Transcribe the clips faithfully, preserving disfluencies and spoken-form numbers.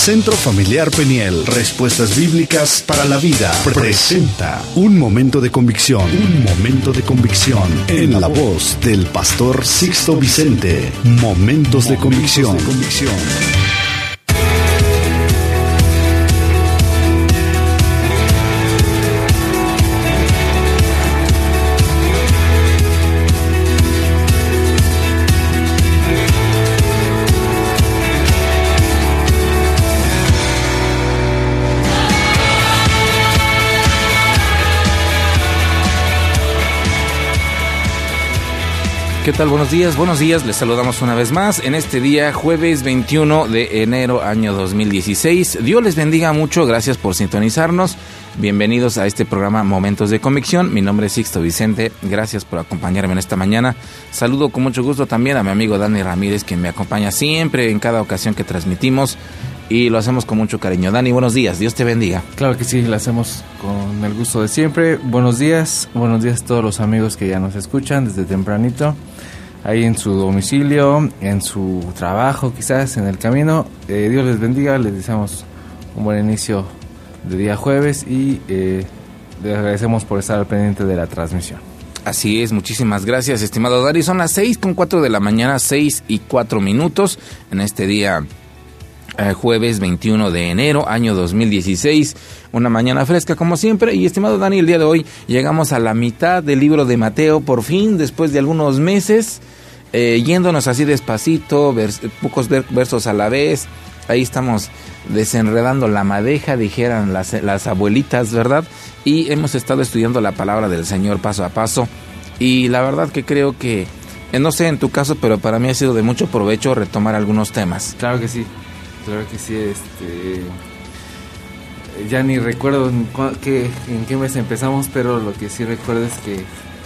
Centro Familiar Peniel, respuestas bíblicas para la vida, presenta Un Momento de Convicción, un momento de convicción, en la voz del pastor Sixto Vicente. Momentos de convicción. ¿Qué tal? Buenos días, buenos días, les saludamos una vez más en este día, jueves veintiuno de enero, año dos mil dieciséis. Dios les bendiga mucho, gracias por sintonizarnos. Bienvenidos a este programa Momentos de Convicción. Mi nombre es Sixto Vicente, gracias por acompañarme en esta mañana. Saludo con mucho gusto también a mi amigo Dani Ramírez, quien me acompaña siempre en cada ocasión que transmitimos. Y lo hacemos con mucho cariño. Dani, buenos días, Dios te bendiga. Claro que sí, lo hacemos con el gusto de siempre. Buenos días, buenos días a todos los amigos que ya nos escuchan desde tempranito, ahí en su domicilio, en su trabajo, quizás en el camino. Eh, Dios les bendiga, les deseamos un buen inicio de día jueves y eh, les agradecemos por estar al pendiente de la transmisión. Así es, muchísimas gracias, estimado Dani. Son las seis con cuatro de la mañana, seis y cuatro minutos en este día Eh, jueves veintiuno de enero, año dos mil dieciséis, una mañana fresca como siempre. Y estimado Dani, el día de hoy llegamos a la mitad del libro de Mateo, por fin, después de algunos meses, eh, yéndonos así despacito, vers- pocos ver- versos a la vez. Ahí estamos desenredando la madeja, dijeran las, las abuelitas, ¿verdad? Y hemos estado estudiando la palabra del Señor paso a paso. Y la verdad que creo que, eh, no sé en tu caso, pero para mí ha sido de mucho provecho retomar algunos temas. Claro que sí. Claro que sí, este, ya ni recuerdo en, cua, qué, en qué mes empezamos, pero lo que sí recuerdo es que,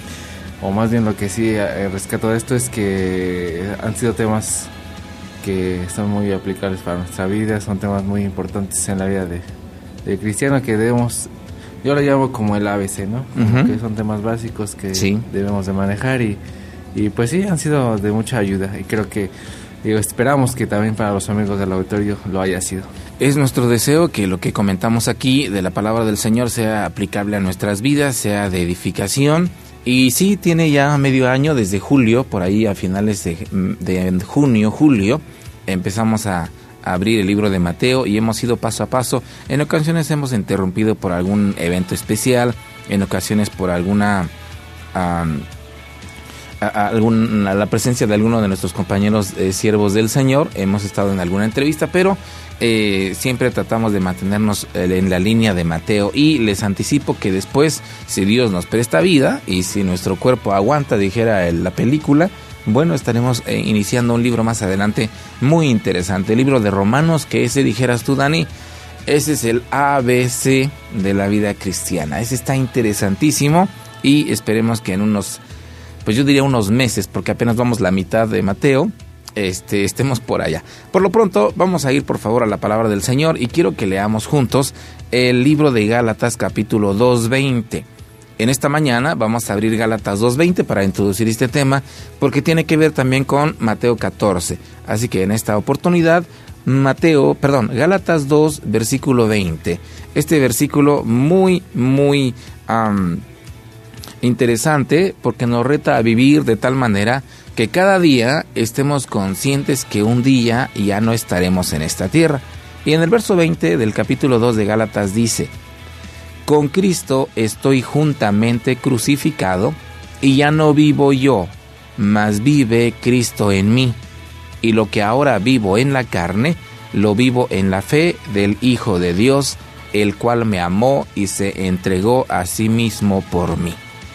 o más bien lo que sí eh, rescato de esto es que han sido temas que son muy aplicables para nuestra vida, son temas muy importantes en la vida de, de cristiano que debemos, yo lo llamo como el A B C, ¿no? Uh-huh. Que son temas básicos que sí debemos de manejar y, y pues sí, han sido de mucha ayuda y creo que Digo, esperamos que también para los amigos del auditorio lo haya sido. Es nuestro deseo que lo que comentamos aquí de la palabra del Señor sea aplicable a nuestras vidas, sea de edificación. Y sí, tiene ya medio año, desde julio, por ahí a finales de, de junio, julio, empezamos a, a abrir el libro de Mateo y hemos ido paso a paso. En ocasiones hemos interrumpido por algún evento especial, en ocasiones por alguna... Um, A, a, algún, a la presencia de alguno de nuestros compañeros eh, siervos del Señor. Hemos estado en alguna entrevista, pero eh, siempre tratamos de mantenernos eh, en la línea de Mateo. Y les anticipo que después, si Dios nos presta vida y si nuestro cuerpo aguanta, dijera el, la película, bueno, estaremos eh, iniciando un libro más adelante muy interesante, el libro de Romanos, que ese, dijeras tú, Dani, ese es el A B C de la vida cristiana. Ese está interesantísimo y esperemos que en unos pues yo diría unos meses, porque apenas vamos la mitad de Mateo, este, estemos por allá. Por lo pronto, vamos a ir por favor a la palabra del Señor y quiero que leamos juntos el libro de Gálatas capítulo dos veinte. En esta mañana vamos a abrir Gálatas dos veinte para introducir este tema, porque tiene que ver también con Mateo catorce. Así que en esta oportunidad, Mateo, perdón, Gálatas dos, versículo veinte. Este versículo muy, muy... Um, interesante porque nos reta a vivir de tal manera que cada día estemos conscientes que un día ya no estaremos en esta tierra. Y en el verso veinte del capítulo dos de Gálatas dice: con Cristo estoy juntamente crucificado y ya no vivo yo, mas vive Cristo en mí. Y lo que ahora vivo en la carne, lo vivo en la fe del Hijo de Dios, el cual me amó y se entregó a sí mismo por mí.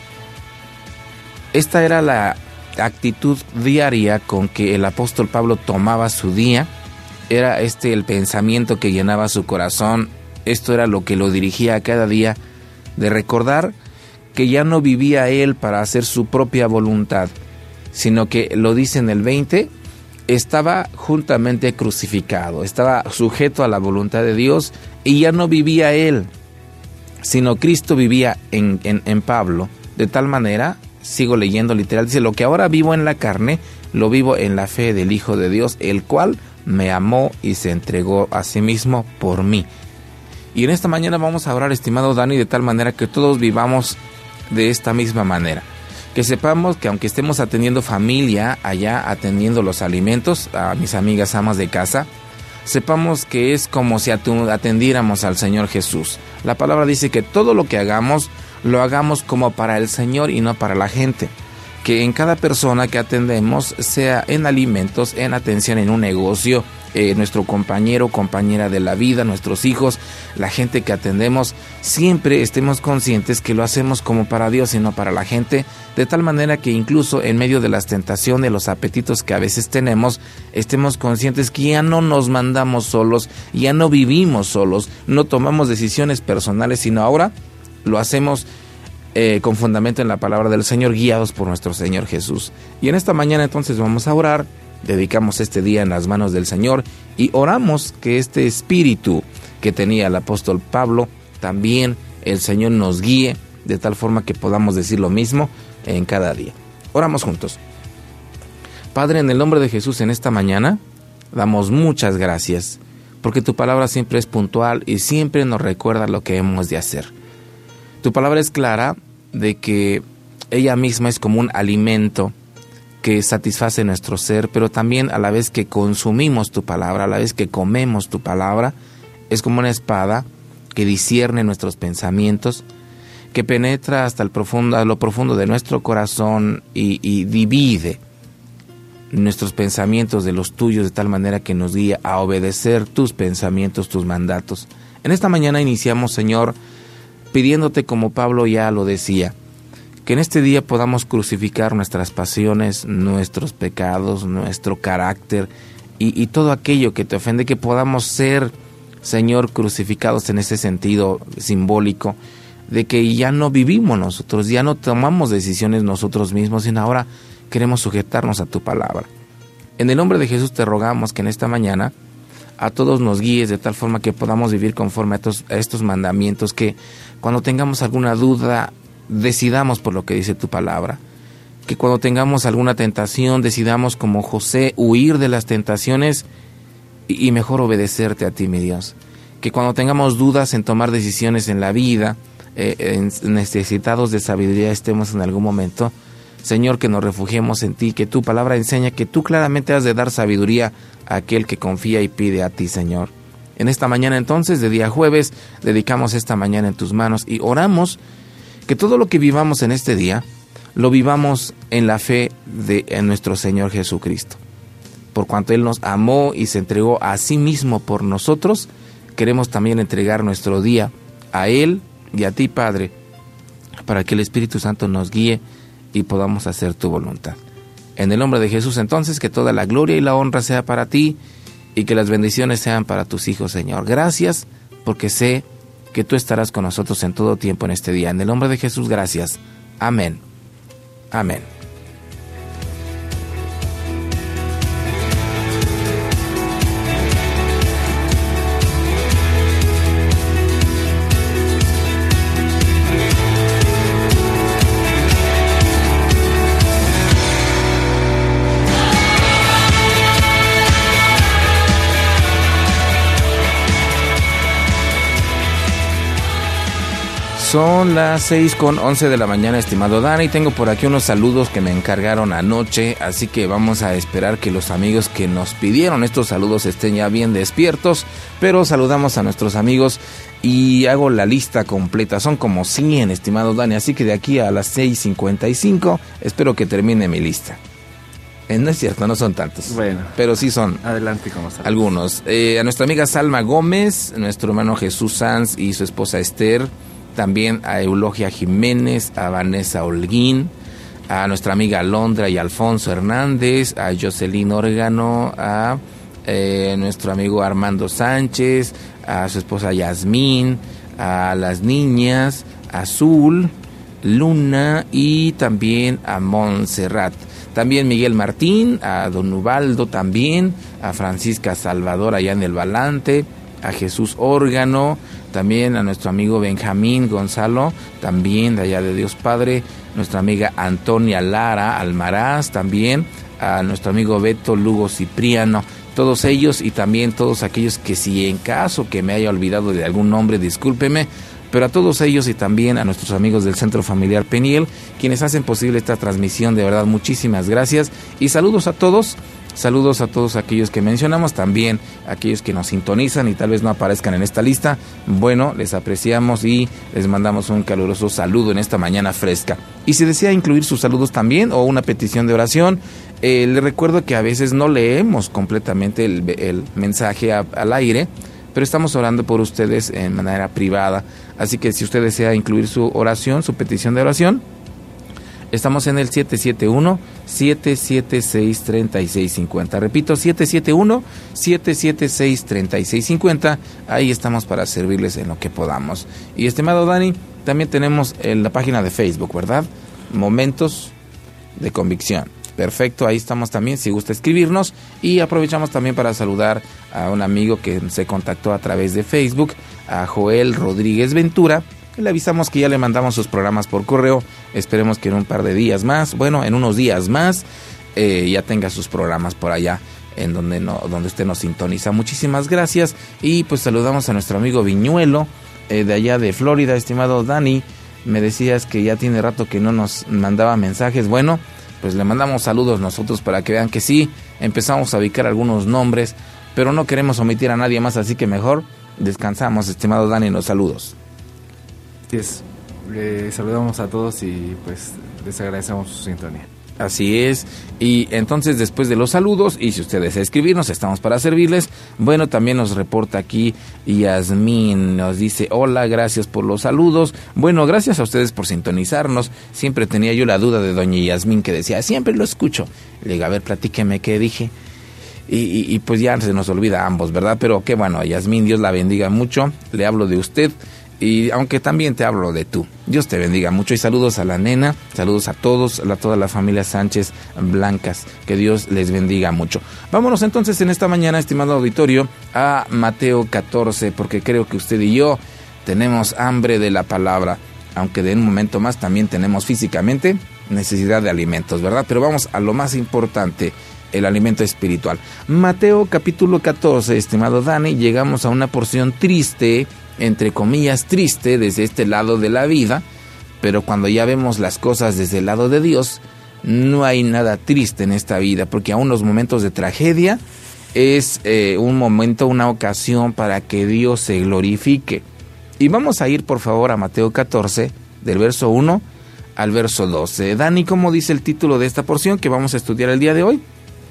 Esta era la actitud diaria con que el apóstol Pablo tomaba su día. Era este el pensamiento que llenaba su corazón. Esto era lo que lo dirigía a cada día, de recordar que ya no vivía él para hacer su propia voluntad, sino que, lo dice en el veinte, estaba juntamente crucificado, estaba sujeto a la voluntad de Dios y ya no vivía él, sino Cristo vivía en, en, en Pablo, de tal manera... Sigo leyendo literal, dice: lo que ahora vivo en la carne, lo vivo en la fe del Hijo de Dios, el cual me amó y se entregó a sí mismo por mí. Y en esta mañana vamos a orar, estimado Dani, de tal manera que todos vivamos de esta misma manera. Que sepamos que aunque estemos atendiendo familia allá, atendiendo los alimentos a mis amigas amas de casa, sepamos que es como si atendiéramos al Señor Jesús. La palabra dice que todo lo que hagamos, lo hagamos como para el Señor y no para la gente. Que en cada persona que atendemos, sea en alimentos, en atención en un negocio, eh, nuestro compañero, compañera de la vida, nuestros hijos, la gente que atendemos, siempre estemos conscientes que lo hacemos como para Dios y no para la gente, de tal manera que incluso en medio de las tentaciones, los apetitos que a veces tenemos, estemos conscientes que ya no nos mandamos solos, ya no vivimos solos, no tomamos decisiones personales, sino ahora lo hacemos Eh, con fundamento en la palabra del Señor, guiados por nuestro Señor Jesús. Y en esta mañana entonces vamos a orar, dedicamos este día en las manos del Señor y oramos que este espíritu que tenía el apóstol Pablo, también el Señor nos guíe de tal forma que podamos decir lo mismo en cada día. Oramos juntos. Padre, en el nombre de Jesús, en esta mañana damos muchas gracias, porque tu palabra siempre es puntual y siempre nos recuerda lo que hemos de hacer. Tu palabra es clara de que ella misma es como un alimento que satisface nuestro ser, pero también a la vez que consumimos tu palabra, a la vez que comemos tu palabra, es como una espada que discierne nuestros pensamientos, que penetra hasta el profundo, a lo profundo de nuestro corazón y, y divide nuestros pensamientos de los tuyos de tal manera que nos guía a obedecer tus pensamientos, tus mandatos. En esta mañana iniciamos, Señor, pidiéndote, como Pablo ya lo decía, que en este día podamos crucificar nuestras pasiones, nuestros pecados, nuestro carácter y, y todo aquello que te ofende, que podamos ser, Señor, crucificados en ese sentido simbólico, de que ya no vivimos nosotros, ya no tomamos decisiones nosotros mismos, sino ahora queremos sujetarnos a tu palabra. En el nombre de Jesús te rogamos que en esta mañana a todos nos guíes de tal forma que podamos vivir conforme a estos, a estos mandamientos, que cuando tengamos alguna duda decidamos por lo que dice tu palabra, que cuando tengamos alguna tentación decidamos como José huir de las tentaciones y, y mejor obedecerte a ti, mi Dios, que cuando tengamos dudas en tomar decisiones en la vida, eh, en, necesitados de sabiduría estemos en algún momento, Señor, que nos refugiemos en ti, que tu palabra enseña que tú claramente has de dar sabiduría a aquel que confía y pide a ti, Señor. En esta mañana entonces, de día jueves, dedicamos esta mañana en tus manos y oramos que todo lo que vivamos en este día, lo vivamos en la fe de en nuestro Señor Jesucristo. Por cuanto Él nos amó y se entregó a sí mismo por nosotros, queremos también entregar nuestro día a Él y a ti, Padre, para que el Espíritu Santo nos guíe y podamos hacer tu voluntad. En el nombre de Jesús, entonces, que toda la gloria y la honra sea para ti y que las bendiciones sean para tus hijos, Señor. Gracias, porque sé que tú estarás con nosotros en todo tiempo en este día. En el nombre de Jesús, gracias. Amén. Amén. Son las seis con once de la mañana, estimado Dani. Tengo por aquí unos saludos que me encargaron anoche, así que vamos a esperar que los amigos que nos pidieron estos saludos estén ya bien despiertos, pero saludamos a nuestros amigos y hago la lista completa. Son como cien, estimado Dani, así que de aquí a las seis cincuenta y cinco espero que termine mi lista. Eh, no es cierto, no son tantos. Bueno, pero sí son. Adelante con los saludos. Algunos. Eh, a nuestra amiga Salma Gómez, nuestro hermano Jesús Sanz y su esposa Esther. También a Eulogia Jiménez, a Vanessa Holguín, a nuestra amiga Alondra y Alfonso Hernández, a Jocelyn Órgano, a eh, nuestro amigo Armando Sánchez, a su esposa Yasmín, a las niñas, Azul, Luna y también a Montserrat. También Miguel Martín, a Don Ubaldo también, a Francisca Salvador allá en el Balante, a Jesús Órgano, también a nuestro amigo Benjamín Gonzalo, también de allá de Dios Padre, nuestra amiga Antonia Lara Almaraz, también a nuestro amigo Beto Lugo Cipriano todos ellos y también todos aquellos que si en caso que me haya olvidado de algún nombre, discúlpeme, pero a todos ellos y también a nuestros amigos del Centro Familiar Peniel, quienes hacen posible esta transmisión, de verdad muchísimas gracias y saludos a todos, saludos a todos aquellos que mencionamos, también aquellos que nos sintonizan y tal vez no aparezcan en esta lista, bueno, les apreciamos y les mandamos un caluroso saludo en esta mañana fresca. Y si desea incluir sus saludos también o una petición de oración, eh, les recuerdo que a veces no leemos completamente el, el mensaje a, al aire, pero estamos orando por ustedes en manera privada. Así que si usted desea incluir su oración, su petición de oración, estamos en el siete siete uno, siete siete seis, tres seis cinco cero. Repito, siete siete uno, siete siete seis, tres seis cinco cero. Ahí estamos para servirles en lo que podamos. Y estimado Dani, también tenemos en la página de Facebook, ¿verdad? Momentos de Convicción. Perfecto, ahí estamos también, si gusta escribirnos. Y aprovechamos también para saludar a un amigo que se contactó a través de Facebook, a Joel Rodríguez Ventura. Le avisamos que ya le mandamos sus programas por correo. Esperemos que en un par de días más, bueno, en unos días más, eh, ya tenga sus programas por allá, en donde, no, donde usted nos sintoniza. Muchísimas gracias. Y pues saludamos a nuestro amigo Viñuelo, eh, de allá de Florida. Estimado Dani, me decías que ya tiene rato que no nos mandaba mensajes. Bueno, pues le mandamos saludos nosotros para que vean que sí, empezamos a ubicar algunos nombres, pero no queremos omitir a nadie más, así que mejor descansamos, estimado Dani, los saludos. Así es, eh, saludamos a todos y pues les agradecemos su sintonía. Así es, y entonces después de los saludos, y si usted desea escribirnos, estamos para servirles. Bueno, también nos reporta aquí Yasmín, nos dice, hola, gracias por los saludos. Bueno, gracias a ustedes por sintonizarnos. Siempre tenía yo la duda de doña Yasmín, que decía, siempre lo escucho. Le digo, a ver, platíqueme qué dije. Y, y, y pues ya se nos olvida a ambos, ¿verdad? Pero qué bueno, Yasmín, Dios la bendiga mucho. Le hablo de usted. Y aunque también te hablo de tú, Dios te bendiga mucho y saludos a la nena, saludos a todos, a toda la familia Sánchez Blancas, que Dios les bendiga mucho. Vámonos entonces en esta mañana, estimado auditorio, a Mateo catorce, porque creo que usted y yo tenemos hambre de la palabra, aunque de un momento más también tenemos físicamente necesidad de alimentos, ¿verdad? Pero vamos a lo más importante, el alimento espiritual. Mateo capítulo catorce, estimado Dani, llegamos a una porción triste, entre comillas triste, desde este lado de la vida, pero cuando ya vemos las cosas desde el lado de Dios, no hay nada triste en esta vida, porque aún los momentos de tragedia es eh, un momento, una ocasión para que Dios se glorifique. Y vamos a ir por favor a Mateo catorce, del verso uno al verso doce. Dani, ¿cómo dice el título de esta porción que vamos a estudiar el día de hoy?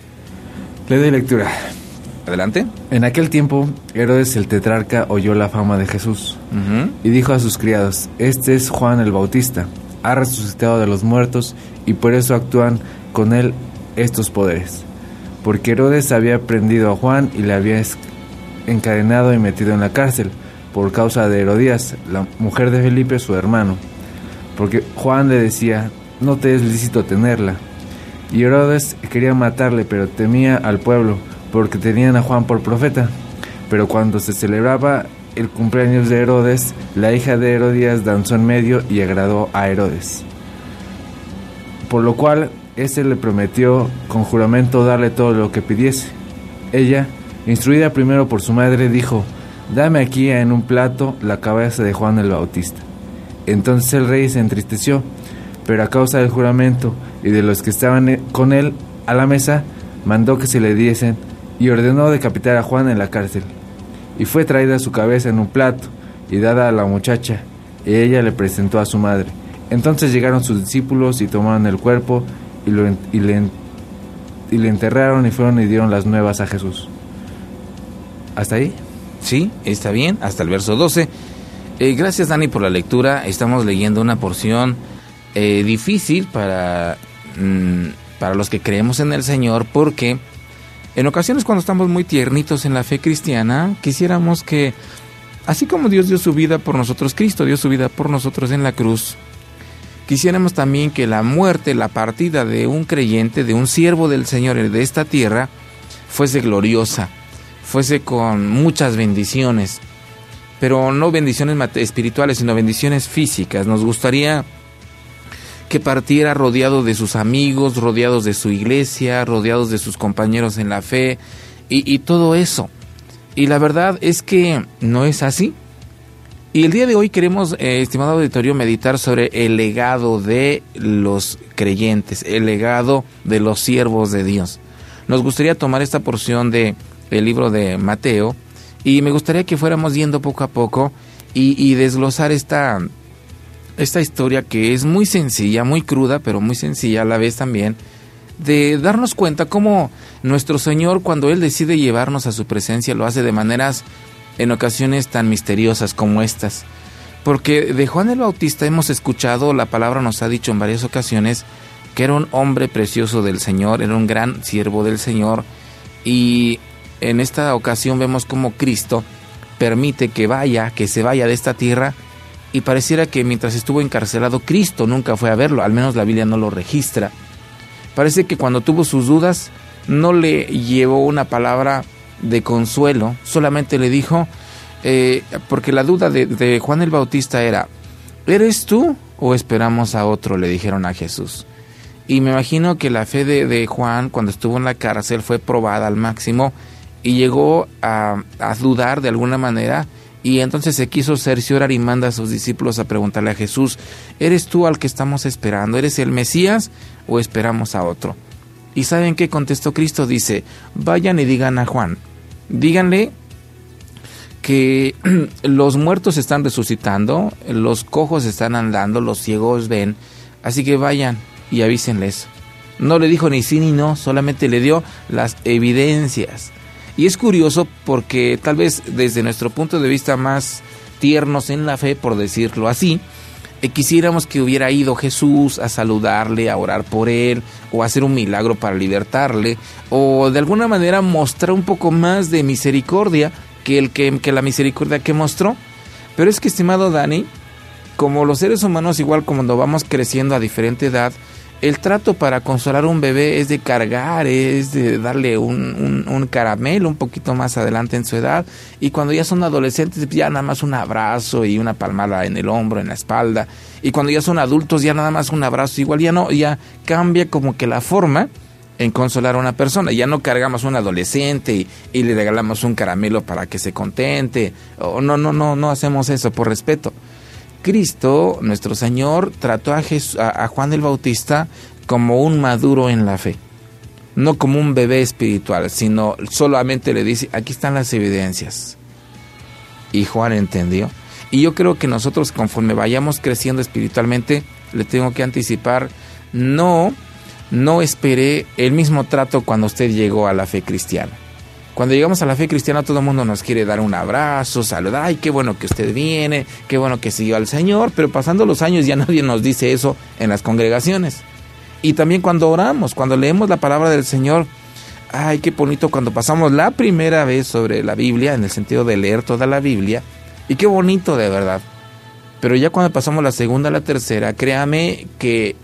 Le doy lectura. Adelante. En aquel tiempo, Herodes el tetrarca oyó la fama de Jesús, uh-huh, y dijo a sus criados, este es Juan el Bautista, ha resucitado de los muertos, y por eso actúan con él estos poderes. Porque Herodes había prendido a Juan y le había encadenado y metido en la cárcel, por causa de Herodías, la mujer de Felipe, su hermano. Porque Juan le decía, no te es lícito tenerla. Y Herodes quería matarle, pero temía al pueblo, porque tenían a Juan por profeta. Pero cuando se celebraba el cumpleaños de Herodes, la hija de Herodías danzó en medio y agradó a Herodes. Por lo cual, éste le prometió con juramento darle todo lo que pidiese. Ella, instruida primero por su madre, dijo, dame aquí en un plato la cabeza de Juan el Bautista. Entonces el rey se entristeció, pero a causa del juramento y de los que estaban con él a la mesa, mandó que se le diesen y ordenó decapitar a Juan en la cárcel. Y fue traída su cabeza en un plato y dada a la muchacha, y ella le presentó a su madre. Entonces llegaron sus discípulos y tomaron el cuerpo y, lo, y, le, y le enterraron y fueron y dieron las nuevas a Jesús. ¿Hasta ahí? Sí, está bien, hasta el verso doce. Eh, gracias, Dani, por la lectura. Estamos leyendo una porción eh, difícil para, mmm, para los que creemos en el Señor, porque en ocasiones cuando estamos muy tiernitos en la fe cristiana, quisiéramos que, así como Dios dio su vida por nosotros, Cristo dio su vida por nosotros en la cruz, quisiéramos también que la muerte, la partida de un creyente, de un siervo del Señor de esta tierra, fuese gloriosa, fuese con muchas bendiciones, pero no bendiciones espirituales, sino bendiciones físicas. Nos gustaría que partiera rodeado de sus amigos, rodeados de su iglesia, rodeados de sus compañeros en la fe, y, y todo eso. Y la verdad es que no es así. Y el día de hoy queremos, eh, estimado auditorio, meditar sobre el legado de los creyentes, el legado de los siervos de Dios. Nos gustaría tomar esta porción de el libro de Mateo y me gustaría que fuéramos yendo poco a poco y, y desglosar esta, esta historia que es muy sencilla, muy cruda, pero muy sencilla a la vez también, de darnos cuenta cómo nuestro Señor, cuando Él decide llevarnos a su presencia, lo hace de maneras en ocasiones tan misteriosas como estas. Porque de Juan el Bautista hemos escuchado, la palabra nos ha dicho en varias ocasiones, que era un hombre precioso del Señor, era un gran siervo del Señor, y en esta ocasión vemos cómo Cristo permite que vaya, que se vaya de esta tierra, y pareciera que mientras estuvo encarcelado, Cristo nunca fue a verlo, al menos la Biblia no lo registra. Parece que cuando tuvo sus dudas, no le llevó una palabra de consuelo, solamente le dijo, eh, porque la duda de, de Juan el Bautista era, ¿eres tú o esperamos a otro?, le dijeron a Jesús. Y me imagino que la fe de, de Juan, cuando estuvo en la cárcel, fue probada al máximo y llegó a, a dudar de alguna manera, y entonces se quiso cerciorar y manda a sus discípulos a preguntarle a Jesús, ¿eres tú al que estamos esperando? ¿Eres el Mesías o esperamos a otro? ¿Y saben qué contestó Cristo? Dice, vayan y digan a Juan, díganle que los muertos están resucitando, los cojos están andando, los ciegos ven, así que vayan y avísenles. No le dijo ni sí ni no, solamente le dio las evidencias. Y es curioso porque tal vez desde nuestro punto de vista más tiernos en la fe, por decirlo así, eh, quisiéramos que hubiera ido Jesús a saludarle, a orar por él, o a hacer un milagro para libertarle, o de alguna manera mostrar un poco más de misericordia que, el que, que la misericordia que mostró. Pero es que, estimado Dani, como los seres humanos, igual como cuando vamos creciendo a diferente edad, el trato para consolar a un bebé es de cargar, es de darle un, un, un caramelo un poquito más adelante en su edad, y cuando ya son adolescentes ya nada más un abrazo y una palmada en el hombro, en la espalda, y cuando ya son adultos ya nada más un abrazo, igual ya no, ya cambia como que la forma en consolar a una persona. Ya no cargamos a un adolescente y, y le regalamos un caramelo para que se contente, o no, no, no, no hacemos eso por respeto. Cristo, nuestro Señor, trató a, Jesús, a, a Juan el Bautista como un maduro en la fe, no como un bebé espiritual, sino solamente le dice, aquí están las evidencias. Y Juan entendió. Y yo creo que nosotros, conforme vayamos creciendo espiritualmente, le tengo que anticipar, no, no esperé el mismo trato cuando usted llegó a la fe cristiana. Cuando llegamos a la fe cristiana, todo el mundo nos quiere dar un abrazo, saludar, ay, qué bueno que usted viene, qué bueno que siguió al Señor, pero pasando los años ya nadie nos dice eso en las congregaciones. Y también cuando oramos, cuando leemos la palabra del Señor, ay, qué bonito cuando pasamos la primera vez sobre la Biblia, en el sentido de leer toda la Biblia, y qué bonito de verdad. Pero ya cuando pasamos la segunda, la tercera, créame que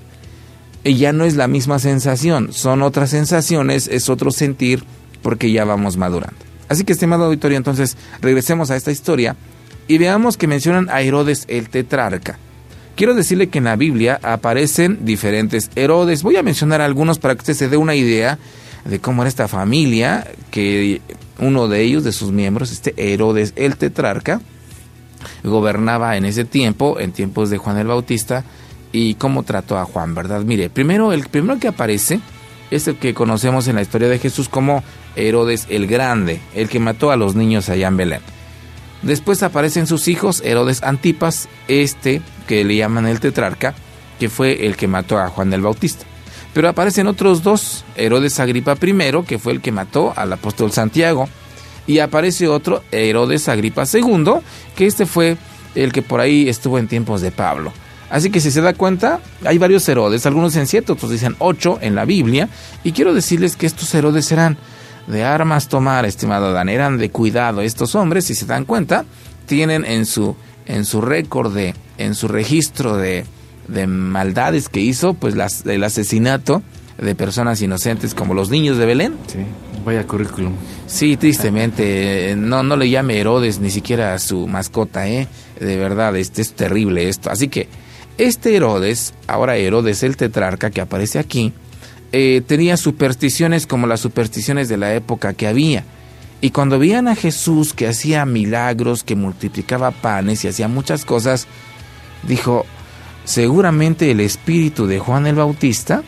ya no es la misma sensación, son otras sensaciones, es otro sentir, porque ya vamos madurando. Así que, estimado auditorio, entonces regresemos a esta historia y veamos que mencionan a Herodes el tetrarca. Quiero decirle que en la Biblia aparecen diferentes Herodes. Voy a mencionar algunos para que usted se dé una idea de cómo era esta familia, que uno de ellos, de sus miembros, este Herodes el tetrarca, gobernaba en ese tiempo, en tiempos de Juan el Bautista, y cómo trató a Juan, ¿verdad? Mire, primero, el primero que aparece es el que conocemos en la historia de Jesús como Herodes el Grande, el que mató a los niños allá en Belén. Después aparecen sus hijos, Herodes Antipas, este que le llaman el tetrarca, que fue el que mató a Juan el Bautista. Pero aparecen otros dos, Herodes Agripa I, que fue el que mató al apóstol Santiago, y aparece otro, Herodes Agripa segundo, que este fue el que por ahí estuvo en tiempos de Pablo. Así que si se da cuenta, hay varios Herodes, algunos dicen siete, otros dicen ocho en la Biblia, y quiero decirles que estos Herodes eran de armas tomar, estimado Dan, eran de cuidado. Estos hombres, si se dan cuenta, tienen en su en su récord, de, en su registro de, de maldades que hizo, pues las, el asesinato de personas inocentes como los niños de Belén. Sí, vaya currículum. Sí, tristemente, no, no le llame Herodes ni siquiera a su mascota, ¿eh? De verdad, este es terrible esto. Así que este Herodes, ahora Herodes el tetrarca que aparece aquí, eh, tenía supersticiones como las supersticiones de la época que había. Y cuando veían a Jesús que hacía milagros, que multiplicaba panes y hacía muchas cosas, dijo, seguramente el espíritu de Juan el Bautista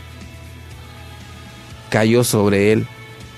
cayó sobre él.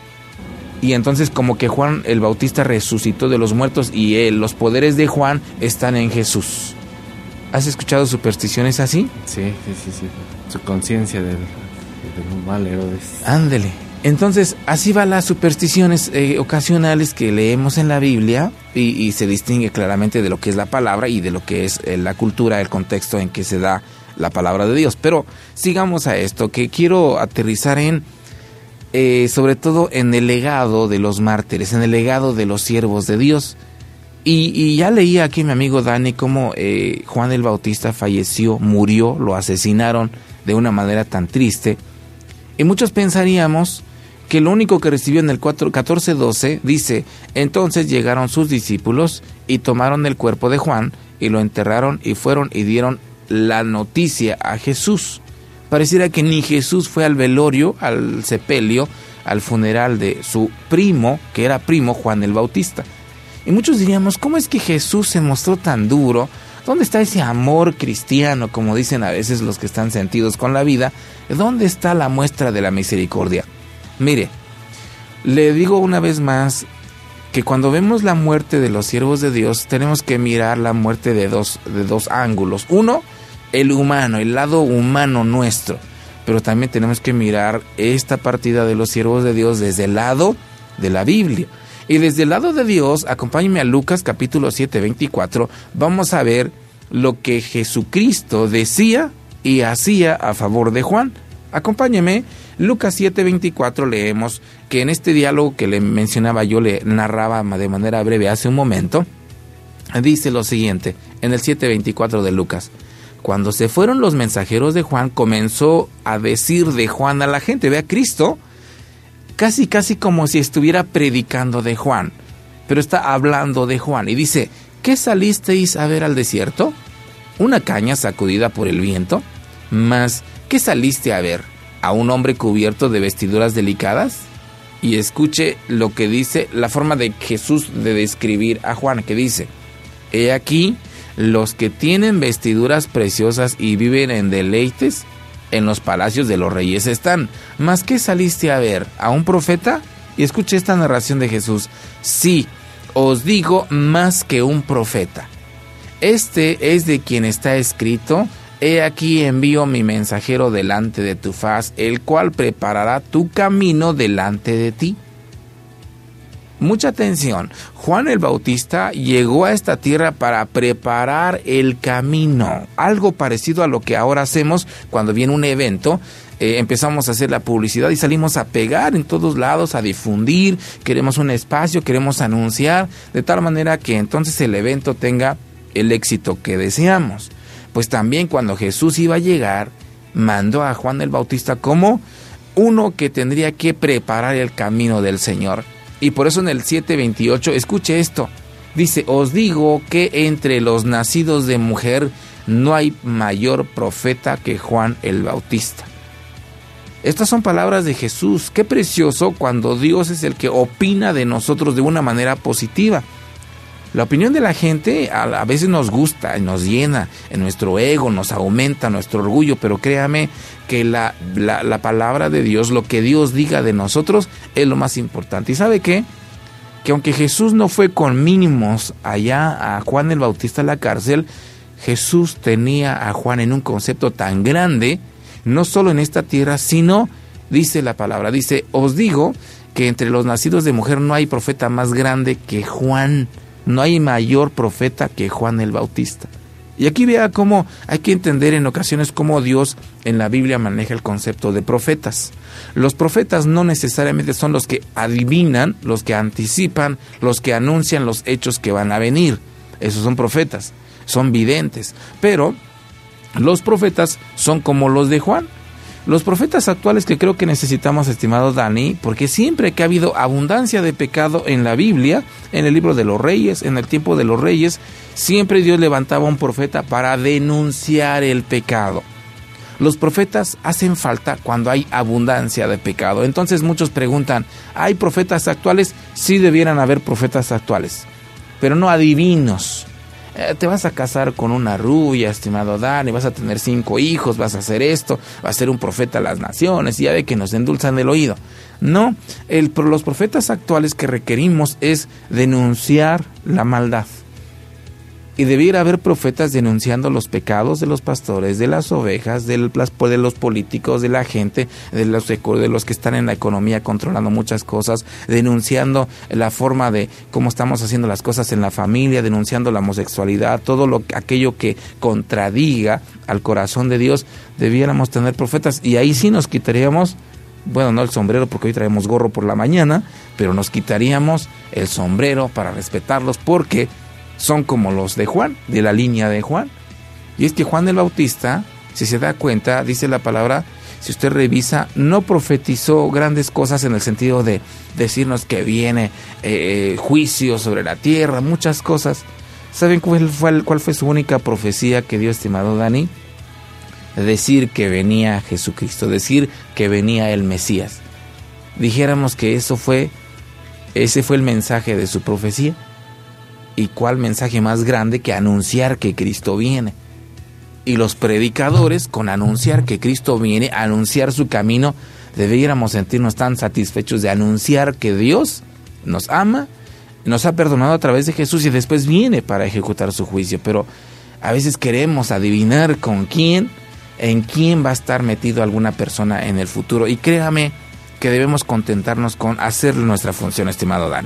Y entonces como que Juan el Bautista resucitó de los muertos y él, los poderes de Juan están en Jesús. ¿Has escuchado supersticiones así? Sí, sí, sí, sí. Su conciencia del, del mal Herodes. Ándele. Entonces, así van las supersticiones eh, ocasionales que leemos en la Biblia y, y se distingue claramente de lo que es la palabra y de lo que es eh, la cultura, el contexto en que se da la palabra de Dios. Pero sigamos a esto, que quiero aterrizar en, eh, sobre todo en el legado de los mártires, en el legado de los siervos de Dios. Y, y ya leía aquí mi amigo Dani cómo eh, Juan el Bautista falleció, murió, lo asesinaron de una manera tan triste. Y muchos pensaríamos que lo único que recibió en el catorce doce dice, entonces llegaron sus discípulos y tomaron el cuerpo de Juan y lo enterraron y fueron y dieron la noticia a Jesús. Pareciera que ni Jesús fue al velorio, al sepelio, al funeral de su primo, que era primo Juan el Bautista. Y muchos diríamos, ¿cómo es que Jesús se mostró tan duro? ¿Dónde está ese amor cristiano, como dicen a veces los que están sentidos con la vida? ¿Dónde está la muestra de la misericordia? Mire, le digo una vez más que cuando vemos la muerte de los siervos de Dios, tenemos que mirar la muerte de dos, de dos ángulos. Uno, el humano, el lado humano nuestro. Pero también tenemos que mirar esta partida de los siervos de Dios desde el lado de la Biblia. Y desde el lado de Dios, acompáñenme a Lucas capítulo siete, veinticuatro, vamos a ver lo que Jesucristo decía y hacía a favor de Juan. Acompáñeme, Lucas siete, veinticuatro, leemos que en este diálogo que le mencionaba yo, le narraba de manera breve hace un momento, dice lo siguiente, en el siete, veinticuatro de Lucas. Cuando se fueron los mensajeros de Juan, comenzó a decir de Juan a la gente, ve a Cristo, casi casi como si estuviera predicando de Juan, pero está hablando de Juan y dice, ¿qué salisteis a ver al desierto? ¿Una caña sacudida por el viento? Mas, ¿qué saliste a ver? ¿A un hombre cubierto de vestiduras delicadas? Y escuche lo que dice, la forma de Jesús de describir a Juan, que dice, he aquí, los que tienen vestiduras preciosas y viven en deleites, en los palacios de los reyes están. ¿Mas qué saliste a ver? ¿A un profeta? Y escuche esta narración de Jesús. Sí, os digo más que un profeta. Este es de quien está escrito, he aquí envío mi mensajero delante de tu faz, el cual preparará tu camino delante de ti. Mucha atención, Juan el Bautista llegó a esta tierra para preparar el camino, algo parecido a lo que ahora hacemos cuando viene un evento, eh, empezamos a hacer la publicidad y salimos a pegar en todos lados, a difundir, queremos un espacio, queremos anunciar, de tal manera que entonces el evento tenga el éxito que deseamos. Pues también cuando Jesús iba a llegar, mandó a Juan el Bautista como uno que tendría que preparar el camino del Señor. Y por eso en el siete veintiocho, escuche esto, dice, os digo que entre los nacidos de mujer no hay mayor profeta que Juan el Bautista. Estas son palabras de Jesús. Qué precioso cuando Dios es el que opina de nosotros de una manera positiva. La opinión de la gente a veces nos gusta, nos llena en nuestro ego, nos aumenta nuestro orgullo, pero créame que la, la, la palabra de Dios, lo que Dios diga de nosotros es lo más importante. ¿Y sabe qué? Que aunque Jesús no fue con mínimos allá a Juan el Bautista a la cárcel, Jesús tenía a Juan en un concepto tan grande, no solo en esta tierra, sino, dice la palabra, dice, os digo que entre los nacidos de mujer no hay profeta más grande que Juan. No hay mayor profeta que Juan el Bautista. Y aquí vea cómo hay que entender en ocasiones cómo Dios en la Biblia maneja el concepto de profetas. Los profetas no necesariamente son los que adivinan, los que anticipan, los que anuncian los hechos que van a venir. Esos son profetas, son videntes. Pero los profetas son como los de Juan. Los profetas actuales que creo que necesitamos, estimado Dani, porque siempre que ha habido abundancia de pecado en la Biblia, en el libro de los reyes, en el tiempo de los reyes, siempre Dios levantaba un profeta para denunciar el pecado. Los profetas hacen falta cuando hay abundancia de pecado. Entonces muchos preguntan, ¿hay profetas actuales? Sí, debieran haber profetas actuales, pero no adivinos. Eh, te vas a casar con una rubia, estimado Dani, vas a tener cinco hijos, vas a hacer esto, vas a ser un profeta a las naciones, y ya ve que nos endulzan el oído. No, el, los profetas actuales que requerimos es denunciar la maldad. Y debiera haber profetas denunciando los pecados de los pastores, de las ovejas, de, las, de los políticos, de la gente, de los, de los que están en la economía controlando muchas cosas, denunciando la forma de cómo estamos haciendo las cosas en la familia, denunciando la homosexualidad, todo lo aquello que contradiga al corazón de Dios. Debiéramos tener profetas, y ahí sí nos quitaríamos, bueno, no el sombrero porque hoy traemos gorro por la mañana, pero nos quitaríamos el sombrero para respetarlos, porque son como los de Juan, de la línea de Juan. Y es que Juan el Bautista, si se da cuenta, dice la palabra, si usted revisa, no profetizó grandes cosas en el sentido de decirnos que viene eh, juicio sobre la tierra, muchas cosas. ¿Saben cuál fue, cuál fue su única profecía que dio, estimado Dani? Decir que venía Jesucristo, decir que venía el Mesías. Dijéramos que eso fue, ese fue el mensaje de su profecía. ¿Y cuál mensaje más grande que anunciar que Cristo viene? Y los predicadores, con anunciar que Cristo viene, anunciar su camino, debiéramos sentirnos tan satisfechos de anunciar que Dios nos ama, nos ha perdonado a través de Jesús y después viene para ejecutar su juicio. Pero a veces queremos adivinar con quién, en quién va a estar metido alguna persona en el futuro. Y créame que debemos contentarnos con hacer nuestra función, estimado Dan.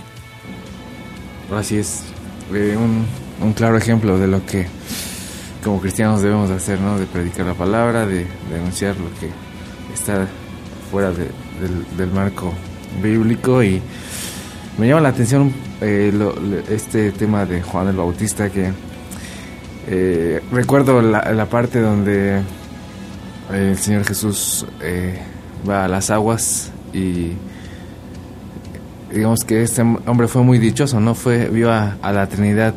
Así es. Eh, un, un claro ejemplo de lo que como cristianos debemos hacer, ¿no? De predicar la palabra, de, de anunciar lo que está fuera de, del, del marco bíblico. Y me llama la atención eh, lo, este tema de Juan el Bautista, que eh, recuerdo la, la parte donde el Señor Jesús eh, va a las aguas, y digamos que este hombre fue muy dichoso, ¿no? Fue, vio a, a la Trinidad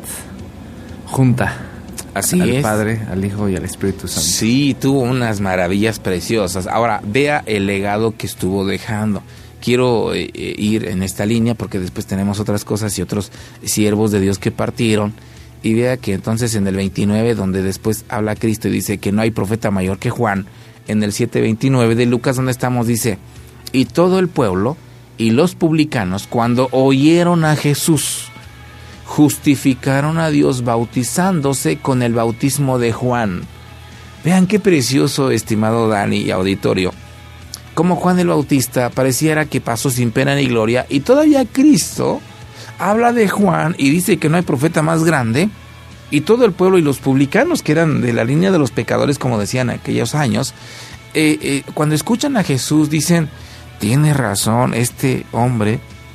junta. Así al es. Padre, al Hijo y al Espíritu Santo. Sí, tuvo unas maravillas preciosas. Ahora, vea el legado que estuvo dejando. Quiero eh, ir en esta línea porque después tenemos otras cosas y otros siervos de Dios que partieron. Y vea que entonces en el veintinueve, donde después habla Cristo y dice que no hay profeta mayor que Juan, en el siete veintinueve de Lucas, donde estamos, dice: y todo el pueblo y los publicanos, cuando oyeron a Jesús, justificaron a Dios bautizándose con el bautismo de Juan. Vean qué precioso, estimado Dani y auditorio. Como Juan el Bautista pareciera que pasó sin pena ni gloria, y todavía Cristo habla de Juan y dice que no hay profeta más grande, y todo el pueblo y los publicanos, que eran de la línea de los pecadores, como decían en aquellos años, eh, eh, cuando escuchan a Jesús dicen: tiene razón este hombre,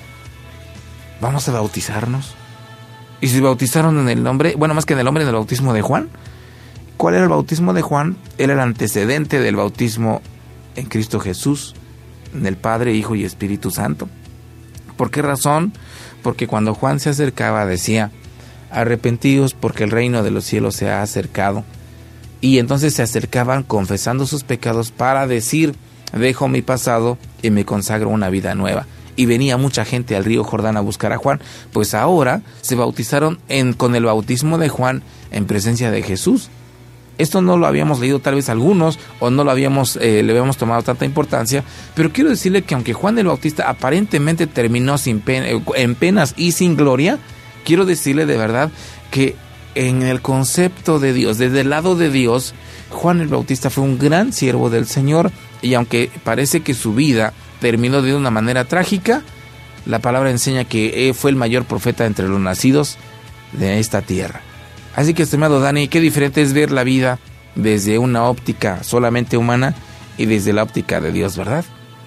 vamos a bautizarnos. Y se bautizaron en el nombre, bueno, más que en el nombre, en el bautismo de Juan. ¿Cuál era el bautismo de Juan? Era el antecedente del bautismo en Cristo Jesús, en el Padre, Hijo y Espíritu Santo. ¿Por qué razón? Porque cuando Juan se acercaba decía: arrepentidos porque el reino de los cielos se ha acercado. Y entonces se acercaban confesando sus pecados para decir: dejo mi pasado y me consagro una vida nueva. Y venía mucha gente al río Jordán a buscar a Juan. Pues ahora se bautizaron en, con el bautismo de Juan en presencia de Jesús. Esto no lo habíamos leído tal vez algunos, o no lo habíamos, eh, le habíamos tomado tanta importancia, pero quiero decirle que aunque Juan el Bautista aparentemente terminó sin pena, en penas y sin gloria, quiero decirle de verdad que en el concepto de Dios, desde el lado de Dios, Juan el Bautista fue un gran siervo del Señor. Y aunque parece que su vida terminó de una manera trágica, la palabra enseña que fue el mayor profeta entre los nacidos de esta tierra. Así que, estimado Dani, qué diferente es ver la vida desde una óptica solamente humana y desde la óptica de Dios, ¿verdad?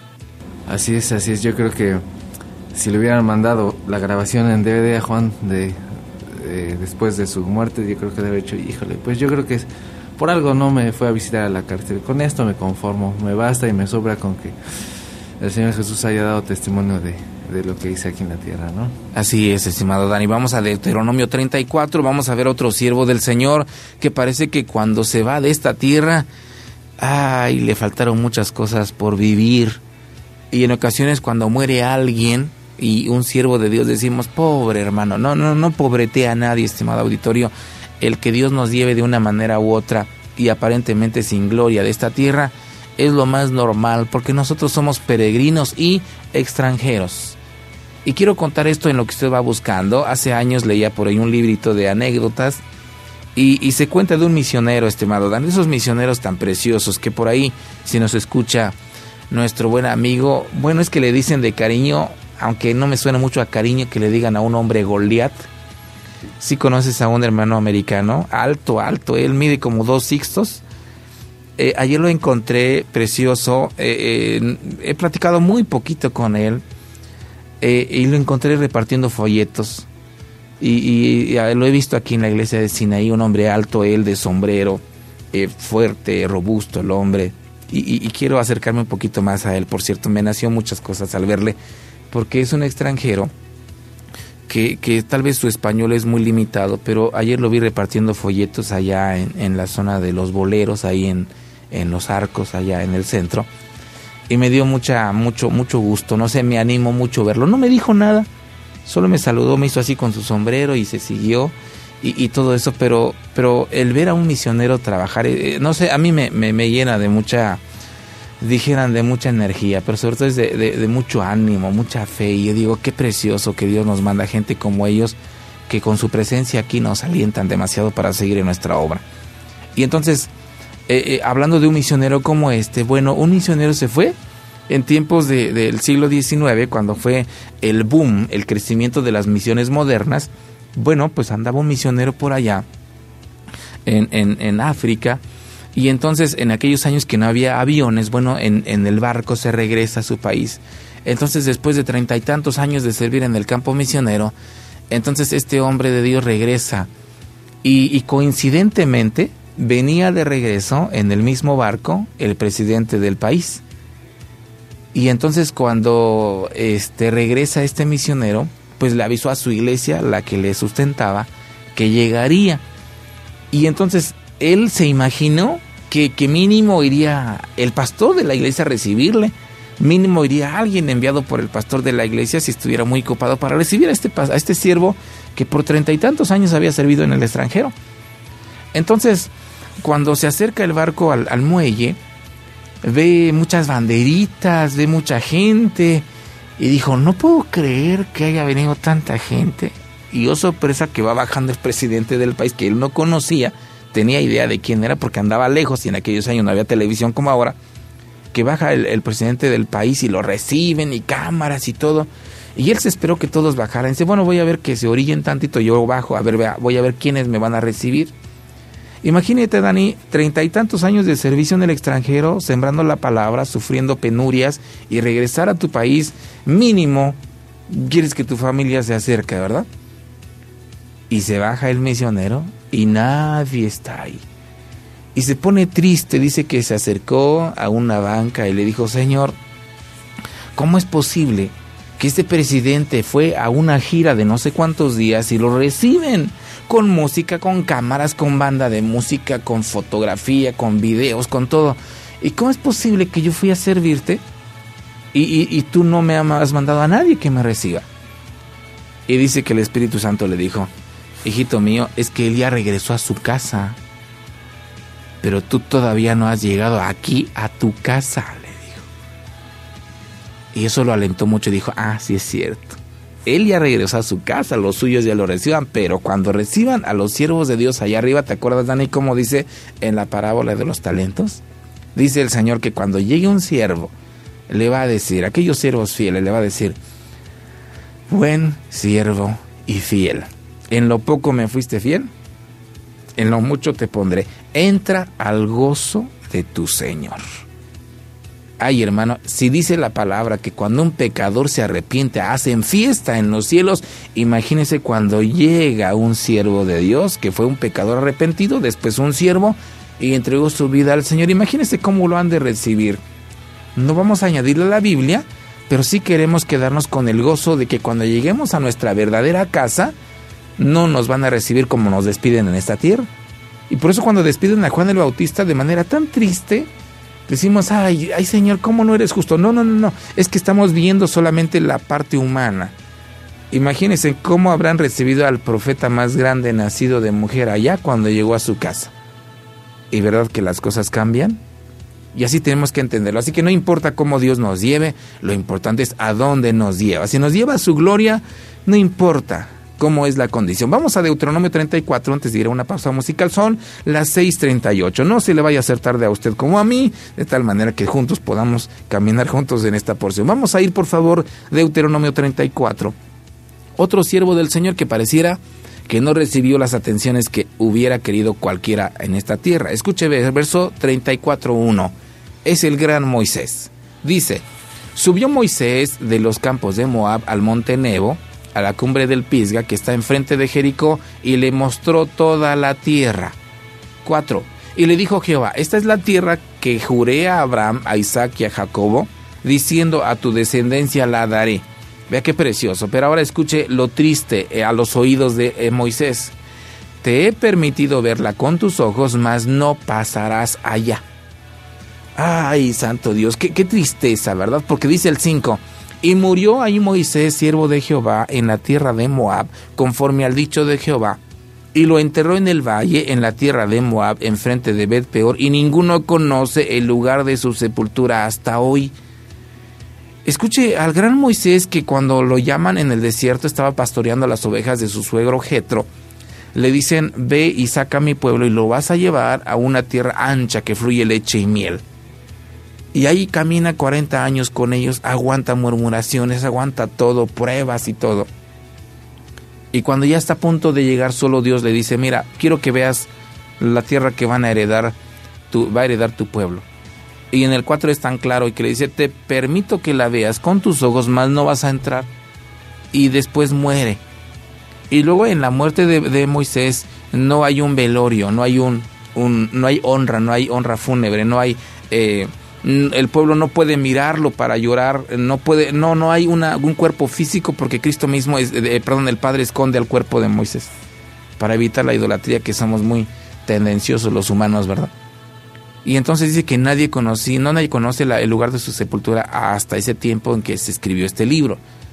Así es, así es. Yo creo que si le hubieran mandado la grabación en D V D a Juan de, de después de su muerte, yo creo que le habría dicho: híjole, pues yo creo que es por algo no me fue a visitar a la cárcel. Con esto me conformo, me basta y me sobra con que el Señor Jesús haya dado testimonio de, de lo que hice aquí en la tierra, ¿no? Así es, estimado Dani. Vamos a Deuteronomio treinta y cuatro, vamos a ver otro siervo del Señor que parece que cuando se va de esta tierra ay, le faltaron muchas cosas por vivir. Y en ocasiones cuando muere alguien y un siervo de Dios decimos, pobre hermano, no, no, no pobretea a nadie, estimado auditorio. El que Dios nos lleve de una manera u otra y aparentemente sin gloria de esta tierra es lo más normal, porque nosotros somos peregrinos y extranjeros. Y quiero contar esto en lo que usted va buscando. Hace años leía por ahí un librito de anécdotas y, y se cuenta de un misionero, estimado Dan, esos misioneros tan preciosos que por ahí, si nos escucha nuestro buen amigo, bueno, es que le dicen de cariño, aunque no me suena mucho a cariño que le digan a un hombre Goliat. Si conoces a un hermano americano, alto, alto, él mide como dos sixtos. Eh, ayer lo encontré precioso, eh, eh, he platicado muy poquito con él, eh, y lo encontré repartiendo folletos, y, y, y lo he visto aquí en la iglesia de Sinaí, un hombre alto, él de sombrero, eh, fuerte, robusto el hombre, y, y, y quiero acercarme un poquito más a él. Por cierto, me nació muchas cosas al verle, porque es un extranjero, que, que tal vez su español es muy limitado, pero ayer lo vi repartiendo folletos allá en, en la zona de los boleros, ahí en en los Arcos, allá en el centro, y me dio mucha mucho mucho gusto, no sé, me animó mucho verlo. No me dijo nada, solo me saludó, me hizo así con su sombrero y se siguió, y, y todo eso, pero pero el ver a un misionero trabajar, eh, no sé, a mí me, me, me llena de mucha, dijeran, de mucha energía, pero sobre todo es de, de, de mucho ánimo, mucha fe, y yo digo, qué precioso que Dios nos manda gente como ellos, que con su presencia aquí nos alientan demasiado para seguir en nuestra obra. Y entonces, Eh, eh, hablando de un misionero como este, bueno, un misionero se fue en tiempos de, del siglo diecinueve, cuando fue el boom, el crecimiento de las misiones modernas. Bueno, pues andaba un misionero por allá en, en, en África, y entonces en aquellos años que no había aviones, bueno, en, en el barco se regresa a su país. Entonces, después de treinta y tantos años de servir en el campo misionero, entonces este hombre de Dios regresa, y, y coincidentemente venía de regreso en el mismo barco el presidente del país. Y entonces cuando este regresa este misionero, pues le avisó a su iglesia, la que le sustentaba, que llegaría. Y entonces él se imaginó que, que mínimo iría el pastor de la iglesia a recibirle, mínimo iría alguien enviado por el pastor de la iglesia, si estuviera muy ocupado, para recibir a este, a este siervo que por treinta y tantos años había servido en el extranjero. Entonces, cuando se acerca el barco al, al muelle, ve muchas banderitas, ve mucha gente, y dijo, no puedo creer que haya venido tanta gente. Y oh sorpresa, que va bajando el presidente del país, que él no conocía, tenía idea de quién era porque andaba lejos y en aquellos años no había televisión como ahora, que baja el, el presidente del país y lo reciben y cámaras y todo. Y él se esperó que todos bajaran. Dice, bueno, voy a ver que se orillen tantito, yo bajo, a ver, voy a ver quiénes me van a recibir. Imagínate, Dani, treinta y tantos años de servicio en el extranjero, sembrando la palabra, sufriendo penurias, y regresar a tu país, mínimo, quieres que tu familia se acerque, ¿verdad? Y se baja el misionero y nadie está ahí. Y se pone triste, dice que se acercó a una banca y le dijo, Señor, ¿cómo es posible que este presidente fue a una gira de no sé cuántos días y lo reciben con música, con cámaras, con banda de música, con fotografía, con videos, con todo? ¿Y cómo es posible que yo fui a servirte y, y, y tú no me has mandado a nadie que me reciba? Y dice que el Espíritu Santo le dijo, hijito mío, es que él ya regresó a su casa, pero tú todavía no has llegado aquí a tu casa, le dijo. Y eso lo alentó mucho y dijo, ah, sí es cierto. Él ya regresó a su casa, los suyos ya lo reciban, pero cuando reciban a los siervos de Dios allá arriba, ¿te acuerdas, Dani, cómo dice en la parábola de los talentos? Dice el Señor que cuando llegue un siervo, le va a decir, aquellos siervos fieles, le va a decir, buen siervo y fiel, en lo poco me fuiste fiel, en lo mucho te pondré, entra al gozo de tu Señor. Ay, hermano, si dice la palabra que cuando un pecador se arrepiente, hacen fiesta en los cielos, imagínese cuando llega un siervo de Dios, que fue un pecador arrepentido, después un siervo, y entregó su vida al Señor. Imagínese cómo lo han de recibir. No vamos a añadirle a la Biblia, pero sí queremos quedarnos con el gozo de que cuando lleguemos a nuestra verdadera casa, no nos van a recibir como nos despiden en esta tierra. Y por eso cuando despiden a Juan el Bautista de manera tan triste, Decimos, ay, ay Señor, ¿cómo no eres justo? No, no, no, no, es que estamos viendo solamente la parte humana. Imagínense cómo habrán recibido al profeta más grande nacido de mujer allá cuando llegó a su casa. ¿Y verdad que las cosas cambian? Y así tenemos que entenderlo. Así que no importa cómo Dios nos lleve, lo importante es a dónde nos lleva. Si nos lleva a su gloria, no importa cómo es la condición. Vamos a Deuteronomio treinta y cuatro, antes de ir a una pausa musical, son las seis treinta y ocho. No se le vaya a hacer tarde a usted como a mí, de tal manera que juntos podamos caminar juntos en esta porción. Vamos a ir, por favor, Deuteronomio treinta y cuatro. Otro siervo del Señor que pareciera que no recibió las atenciones que hubiera querido cualquiera en esta tierra. Escuche el verso treinta y cuatro, uno. Es el gran Moisés. Dice, subió Moisés de los campos de Moab al monte Nebo, a la cumbre del Pisga, que está enfrente de Jericó, y le mostró toda la tierra. cuatro. Y le dijo Jehová, esta es la tierra que juré a Abraham, a Isaac y a Jacobo, diciendo, a tu descendencia la daré. Vea qué precioso, pero ahora escuche lo triste eh, a los oídos de eh, Moisés. Te he permitido verla con tus ojos, mas no pasarás allá. Ay, santo Dios, qué, qué tristeza, ¿verdad? Porque dice el cinco, y murió ahí Moisés, siervo de Jehová, en la tierra de Moab, conforme al dicho de Jehová, y lo enterró en el valle, en la tierra de Moab, enfrente de Bet-peor, y ninguno conoce el lugar de su sepultura hasta hoy. Escuche al gran Moisés, que cuando lo llaman en el desierto estaba pastoreando las ovejas de su suegro Jetro. Le dicen, ve y saca a mi pueblo y lo vas a llevar a una tierra ancha que fluye leche y miel. Y ahí camina cuarenta años con ellos, aguanta murmuraciones, aguanta todo, pruebas y todo. Y cuando ya está a punto de llegar, solo Dios le dice, mira, quiero que veas la tierra que van a heredar, tu, va a heredar tu pueblo. Y en el cuatro es tan claro y que le dice, te permito que la veas con tus ojos, mas no vas a entrar. Y después muere. Y luego en la muerte de, de Moisés no hay un velorio, no hay un, un, no hay honra, no hay honra fúnebre, no hay, eh, el pueblo no puede mirarlo para llorar, no puede, no, no hay una, un cuerpo físico porque Cristo mismo, es, eh, perdón, el Padre esconde al cuerpo de Moisés para evitar la idolatría, que somos muy tendenciosos los humanos, ¿verdad? Y entonces dice que nadie conocí, no nadie conoce la, el lugar de su sepultura hasta ese tiempo en que se escribió este libro.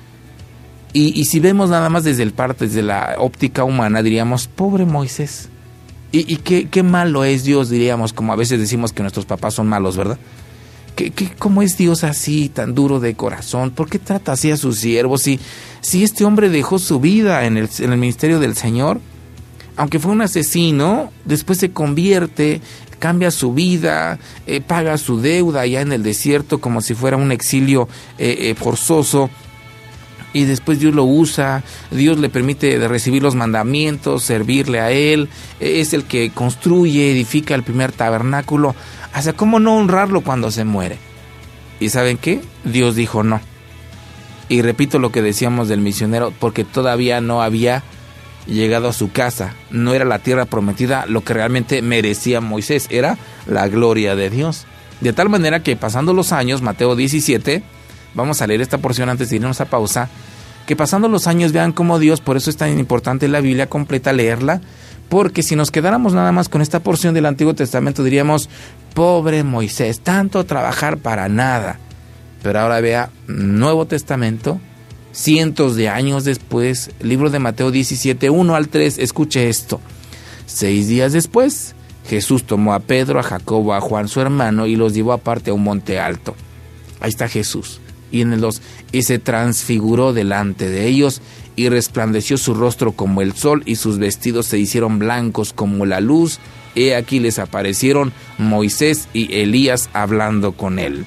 Y, y si vemos nada más desde el parte, desde la óptica humana, diríamos, pobre Moisés. Y, y qué, qué malo es Dios, diríamos, como a veces decimos que nuestros papás son malos, ¿verdad? ¿Qué, qué, ¿Cómo es Dios así, tan duro de corazón? ¿Por qué trata así a sus siervos? Si, si este hombre dejó su vida en el, en el ministerio del Señor, aunque fue un asesino, después se convierte, cambia su vida, eh, paga su deuda allá en el desierto como si fuera un exilio eh, eh, forzoso, y después Dios lo usa, Dios le permite de recibir los mandamientos, servirle a Él, es el que construye, edifica el primer tabernáculo. O sea, ¿cómo no honrarlo cuando se muere? ¿Y saben qué? Dios dijo no. Y repito lo que decíamos del misionero, porque todavía no había llegado a su casa, no era la tierra prometida lo que realmente merecía Moisés, era la gloria de Dios. De tal manera que pasando los años, Mateo diecisiete, vamos a leer esta porción antes de irnos a pausa, que pasando los años vean cómo Dios, por eso es tan importante la Biblia completa, leerla, porque si nos quedáramos nada más con esta porción del Antiguo Testamento diríamos, pobre Moisés, tanto trabajar para nada. Pero ahora vea, Nuevo Testamento, cientos de años después, libro de Mateo diecisiete, uno al tres, escuche esto. Seis días después, Jesús tomó a Pedro, a Jacobo, a Juan su hermano y los llevó aparte a un monte alto. Ahí está Jesús. Y en el dos, y se transfiguró delante de ellos y resplandeció su rostro como el sol y sus vestidos se hicieron blancos como la luz. He aquí les aparecieron Moisés y Elías hablando con él.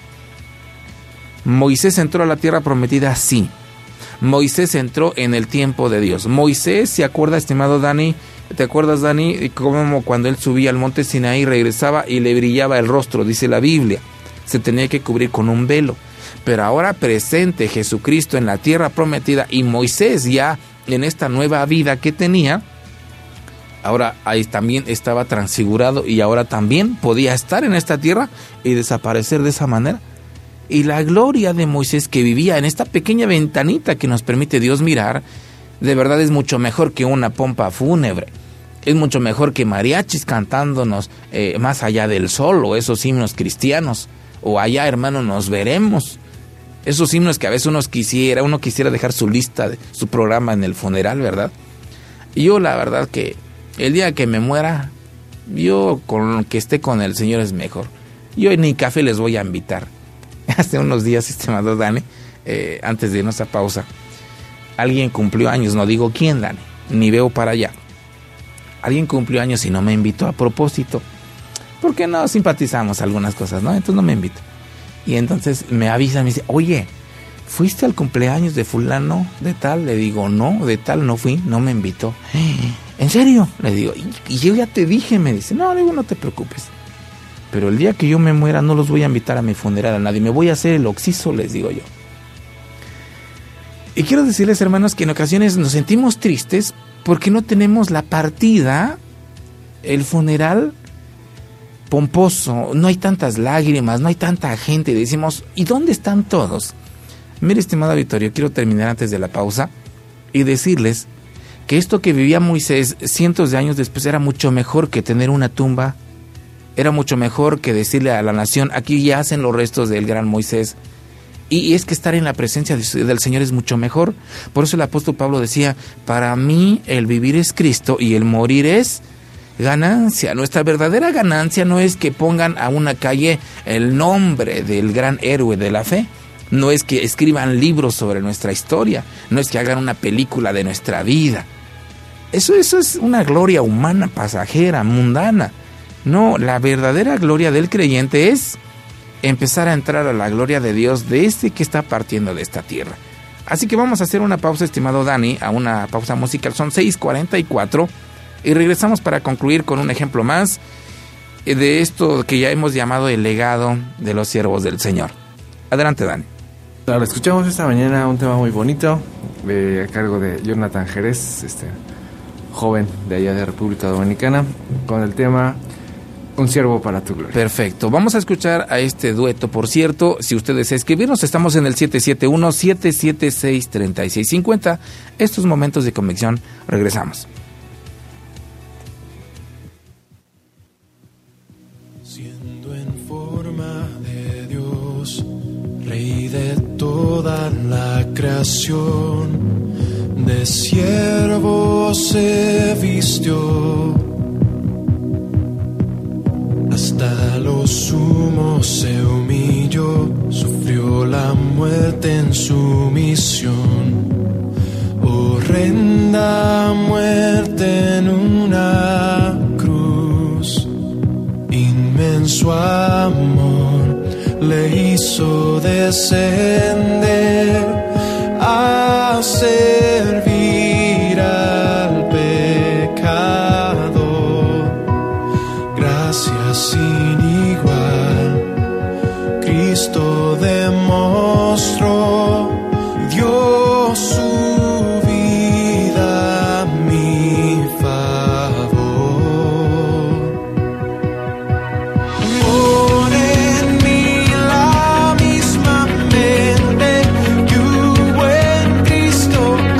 Moisés entró a la tierra prometida, sí. Moisés entró en el tiempo de Dios. Moisés, ¿se acuerda, estimado Dani? ¿Te acuerdas, Dani? Como cuando él subía al monte Sinaí, regresaba y le brillaba el rostro, dice la Biblia. Se tenía que cubrir con un velo. Pero ahora presente Jesucristo en la tierra prometida y Moisés ya en esta nueva vida que tenía, ahora ahí también estaba transfigurado y ahora también podía estar en esta tierra y desaparecer de esa manera. Y la gloria de Moisés que vivía en esta pequeña ventanita que nos permite Dios mirar, de verdad es mucho mejor que una pompa fúnebre. Es mucho mejor que mariachis cantándonos eh, más allá del sol o esos himnos cristianos. o allá, hermano, nos veremos. Esos himnos que a veces uno quisiera, uno quisiera dejar su lista, de, su programa en el funeral, ¿verdad? Y yo la verdad que el día que me muera, yo con que esté con el Señor es mejor. Yo ni café les voy a invitar. Hace unos días, estimado Dani, eh, antes de irnos a pausa, alguien cumplió años, no digo quién, Dani, ni veo para allá. Alguien cumplió años y no me invitó a propósito, porque no simpatizamos algunas cosas, ¿no? Entonces no me invitó. Y entonces me avisa, me dice, oye, ¿fuiste al cumpleaños de fulano de tal? Le digo, no, de tal no fui, no me invitó. ¿En serio? Le digo, y yo ya te dije, me dice, no, le digo, no te preocupes. Pero el día que yo me muera no los voy a invitar a mi funeral a nadie, me voy a hacer el oxiso, les digo yo. Y quiero decirles, hermanos, que en ocasiones nos sentimos tristes porque no tenemos la partida, el funeral pomposo, no hay tantas lágrimas, no hay tanta gente. Decimos, ¿y dónde están todos? Mire, estimado Vittorio, quiero terminar antes de la pausa y decirles que esto que vivía Moisés cientos de años después era mucho mejor que tener una tumba, era mucho mejor que decirle a la nación, aquí ya hacen los restos del gran Moisés. Y es que estar en la presencia del Señor es mucho mejor. Por eso el apóstol Pablo decía, para mí el vivir es Cristo y el morir es ganancia. Nuestra verdadera ganancia no es que pongan a una calle el nombre del gran héroe de la fe. No es que escriban libros sobre nuestra historia. No es que hagan una película de nuestra vida. Eso, eso es una gloria humana, pasajera, mundana. No, la verdadera gloria del creyente es empezar a entrar a la gloria de Dios de este que está partiendo de esta tierra. Así que vamos a hacer una pausa, estimado Dani, a una pausa musical. Son seis cuarenta y cuatro y regresamos para concluir con un ejemplo más de esto que ya hemos llamado el legado de los siervos del Señor. Adelante, Dani. Claro, escuchamos esta mañana un tema muy bonito eh, a cargo de Jonathan Jerez, este joven de allá de República Dominicana, con el tema Un siervo para tu gloria. Perfecto. Vamos a escuchar a este dueto. Por cierto, si usted desea escribirnos, estamos en el siete siete uno, siete siete seis, tres seis cinco cero. Estos momentos de convicción, regresamos. Siendo en forma de Dios, Rey de toda la creación, de siervo se vistió. Hasta lo sumo se humilló, sufrió la muerte en su misión. Horrenda muerte en una cruz, inmenso amor le hizo descender a servir al pecado. Sin igual, Cristo demostró, dio su vida a mi favor. Pon en mí la misma mente que hubo en Cristo.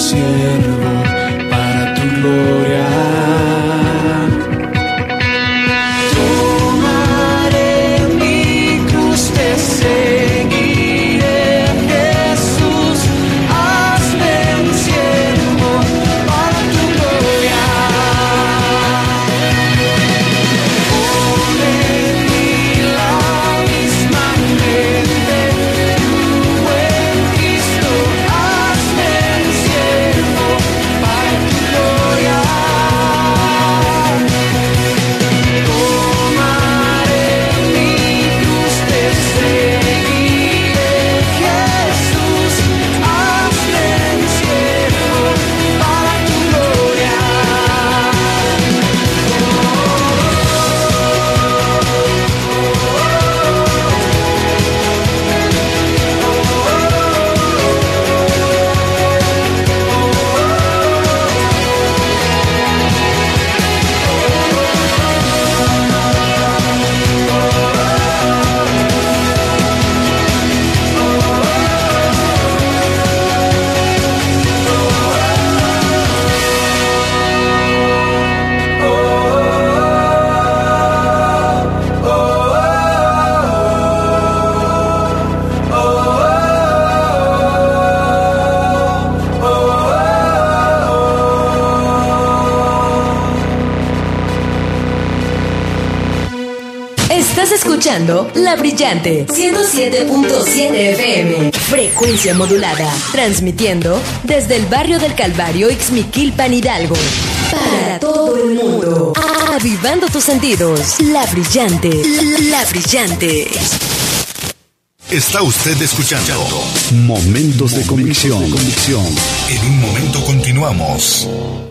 siervo para tu gloria. Escuchando La Brillante ciento siete punto siete F M, frecuencia modulada, transmitiendo desde el barrio del Calvario, Ixmiquilpan, Hidalgo, para todo el mundo, avivando tus sentidos. La Brillante, La Brillante. Está usted escuchando Momentos de Convicción. En un momento continuamos.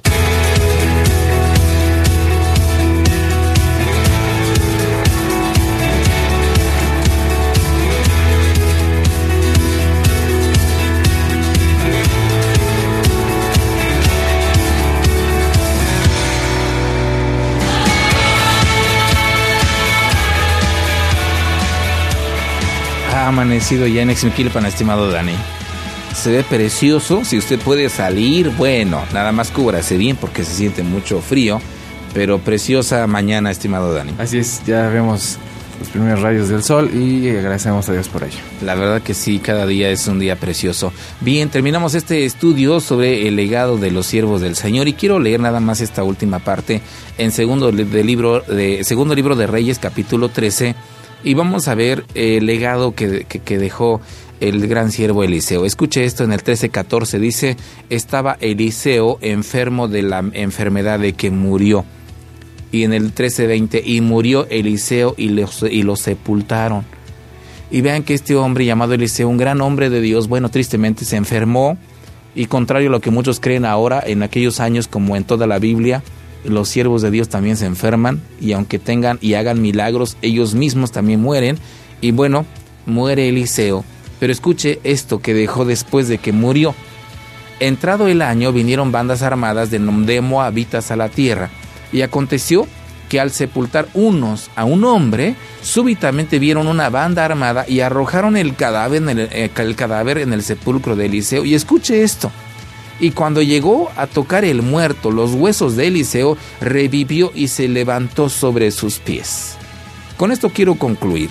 Ha amanecido ya en Ixmiquilpan, estimado Dani. Se ve precioso. Si usted puede salir, bueno, nada más cúbrase bien porque se siente mucho frío, pero preciosa mañana, estimado Dani. Así es, ya vemos los primeros rayos del sol y agradecemos a Dios por ello. La verdad que sí, cada día es un día precioso. Bien, terminamos este estudio sobre el legado de los siervos del Señor y quiero leer nada más esta última parte en segundo, de libro, de, segundo libro de Reyes, capítulo trece. Y vamos a ver el legado que, que, que dejó el gran siervo Eliseo. Escuche esto en el trece catorce. Dice, estaba Eliseo enfermo de la enfermedad de que murió. Y en el trece veinte, y murió Eliseo y lo, y lo sepultaron. Y vean que este hombre llamado Eliseo, un gran hombre de Dios, bueno, tristemente se enfermó. Y contrario a lo que muchos creen ahora, en aquellos años como en toda la Biblia, los siervos de Dios también se enferman y aunque tengan y hagan milagros, ellos mismos también mueren. Y bueno, muere Eliseo. Pero escuche esto que dejó después de que murió. Entrado el año, vinieron bandas armadas de, de moabitas a la tierra. Y aconteció que al sepultar unos a un hombre, súbitamente vieron una banda armada y arrojaron el cadáver en el, el cadáver en el sepulcro de Eliseo. Y escuche esto. Y cuando llegó a tocar el muerto, los huesos de Eliseo, revivió y se levantó sobre sus pies. Con esto quiero concluir.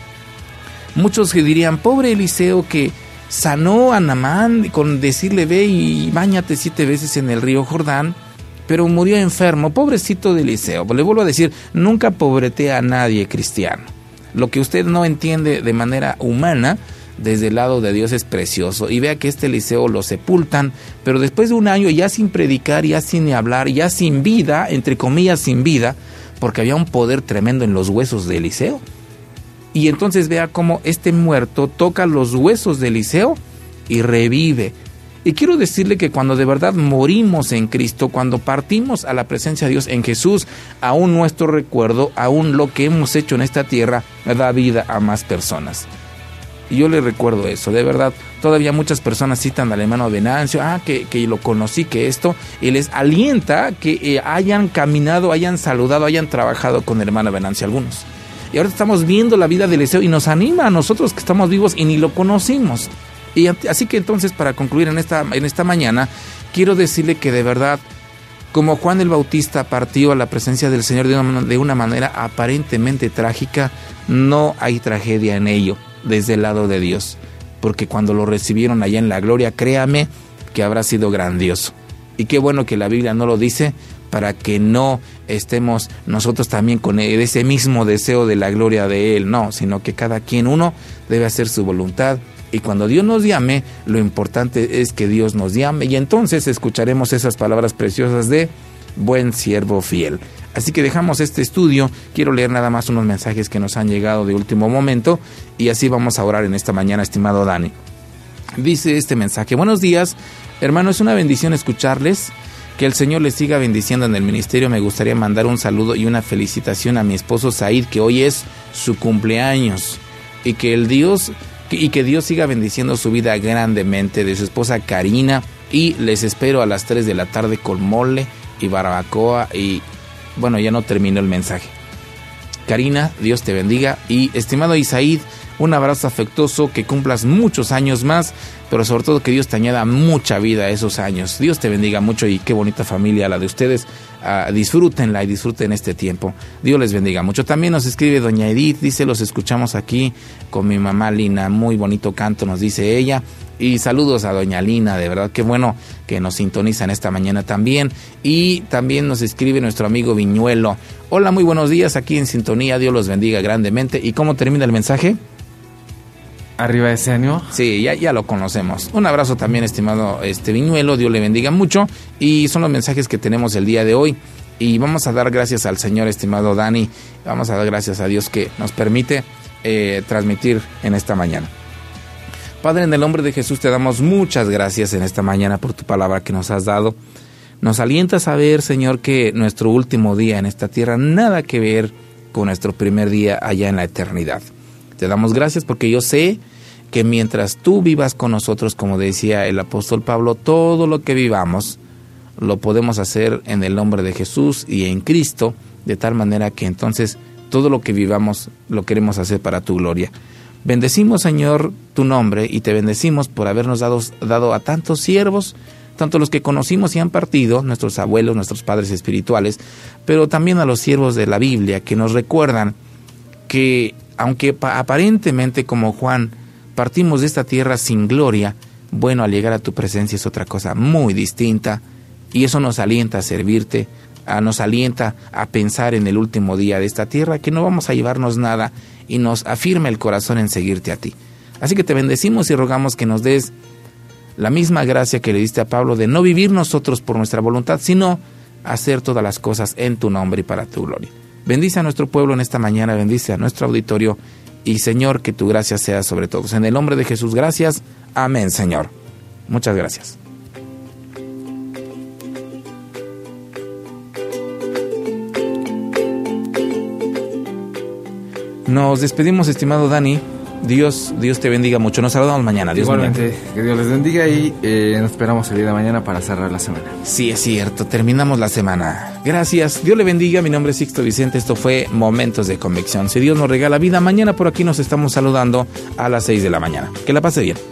Muchos que dirían, pobre Eliseo que sanó a Naamán con decirle ve y báñate siete veces en el río Jordán, pero murió enfermo. Pobrecito de Eliseo. Le vuelvo a decir, nunca pobretea a nadie cristiano. Lo que usted no entiende de manera humana, desde el lado de Dios es precioso. Y vea que este Eliseo lo sepultan, pero después de un año ya sin predicar, ya sin hablar, ya sin vida, entre comillas sin vida, porque había un poder tremendo en los huesos de Eliseo. Y entonces vea cómo este muerto toca los huesos de Eliseo y revive. Y quiero decirle que cuando de verdad morimos en Cristo, cuando partimos a la presencia de Dios en Jesús, aún nuestro recuerdo, aún lo que hemos hecho en esta tierra, da vida a más personas. Y yo le recuerdo eso, de verdad, todavía muchas personas citan al hermano Venancio, ah, que, que lo conocí, que esto, y les alienta que eh, hayan caminado, hayan saludado, hayan trabajado con el hermano Venancio algunos. Y ahora estamos viendo la vida de Eliseo y nos anima a nosotros que estamos vivos y ni lo conocimos. Y así que entonces, para concluir en esta, en esta mañana, quiero decirle que de verdad, como Juan el Bautista partió a la presencia del Señor de una, de una manera aparentemente trágica, no hay tragedia en ello desde el lado de Dios, porque cuando lo recibieron allá en la gloria, créame que habrá sido grandioso. Y qué bueno que la Biblia no lo dice, para que no estemos nosotros también con ese mismo deseo de la gloria de Él, no, sino que cada quien uno debe hacer su voluntad. Y cuando Dios nos llame, lo importante es que Dios nos llame, y entonces escucharemos esas palabras preciosas de buen siervo fiel. Así que dejamos este estudio. Quiero leer nada más unos mensajes que nos han llegado de último momento, y así vamos a orar en esta mañana, estimado Dani. Dice este mensaje: buenos días, hermano, es una bendición escucharles. Que el Señor les siga bendiciendo en el ministerio. Me gustaría mandar un saludo y una felicitación a mi esposo Said, que hoy es su cumpleaños, y que el Dios y que Dios siga bendiciendo su vida grandemente, de su esposa Karina, y les espero a las tres de la tarde con mole y barbacoa. Y bueno, ya no terminó el mensaje. Karina, Dios te bendiga. Y estimado Isaid, un abrazo afectuoso, que cumplas muchos años más, pero sobre todo que Dios te añada mucha vida a esos años. Dios te bendiga mucho, y qué bonita familia la de ustedes. Uh, disfrútenla y disfruten este tiempo. Dios les bendiga mucho. También nos escribe doña Edith, dice: los escuchamos aquí con mi mamá Lina, muy bonito canto, nos dice ella. Y saludos a doña Lina, de verdad qué bueno que nos sintonizan esta mañana también. Y también nos escribe nuestro amigo Viñuelo: hola, muy buenos días, aquí en sintonía, Dios los bendiga grandemente. ¿Y cómo termina el mensaje? Arriba ese ánimo. Sí, ya, ya lo conocemos. Un abrazo también, estimado este Viñuelo, Dios le bendiga mucho. Y son los mensajes que tenemos el día de hoy. Y vamos a dar gracias al Señor, estimado Dani. Vamos a dar gracias a Dios que nos permite eh, transmitir en esta mañana. Padre, en el nombre de Jesús te damos muchas gracias en esta mañana por tu palabra que nos has dado. Nos alienta a saber, Señor, que nuestro último día en esta tierra nada que ver con nuestro primer día allá en la eternidad. Te damos gracias porque yo sé que mientras tú vivas con nosotros, como decía el apóstol Pablo, todo lo que vivamos lo podemos hacer en el nombre de Jesús y en Cristo, de tal manera que entonces todo lo que vivamos lo queremos hacer para tu gloria. Bendecimos, Señor, tu nombre, y te bendecimos por habernos dado, dado a tantos siervos, tanto los que conocimos y han partido, nuestros abuelos, nuestros padres espirituales, pero también a los siervos de la Biblia, que nos recuerdan que aunque aparentemente, como Juan, partimos de esta tierra sin gloria, bueno, al llegar a tu presencia es otra cosa muy distinta, y eso nos alienta a servirte, a, nos alienta a pensar en el último día de esta tierra, que no vamos a llevarnos nada, y nos afirma el corazón en seguirte a ti. Así que te bendecimos y rogamos que nos des la misma gracia que le diste a Pablo, de no vivir nosotros por nuestra voluntad, sino hacer todas las cosas en tu nombre y para tu gloria. Bendice a nuestro pueblo en esta mañana, bendice a nuestro auditorio, y Señor, que tu gracia sea sobre todos. En el nombre de Jesús, gracias. Amén, Señor. Muchas gracias. Nos despedimos, estimado Dani. Dios, Dios te bendiga mucho. Nos saludamos mañana. Dios Igualmente, mediante. que Dios les bendiga, y eh, nos esperamos el día de mañana para cerrar la semana. Sí, es cierto, terminamos la semana. Gracias, Dios le bendiga. Mi nombre es Sixto Vicente, esto fue Momentos de Convicción. Si Dios nos regala vida, mañana por aquí nos estamos saludando a las seis de la mañana. Que la pase bien.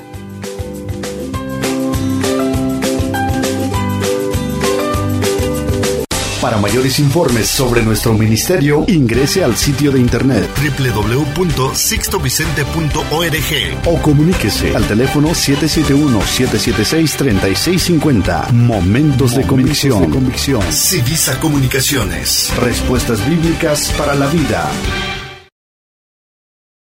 Para mayores informes sobre nuestro ministerio, ingrese al sitio de internet doble u doble u doble u punto sixto vicente punto org o comuníquese al teléfono siete siete uno, siete siete seis, tres seis cinco cero. Momentos, Momentos de convicción. de convicción. Civisa Comunicaciones. Respuestas bíblicas para la vida.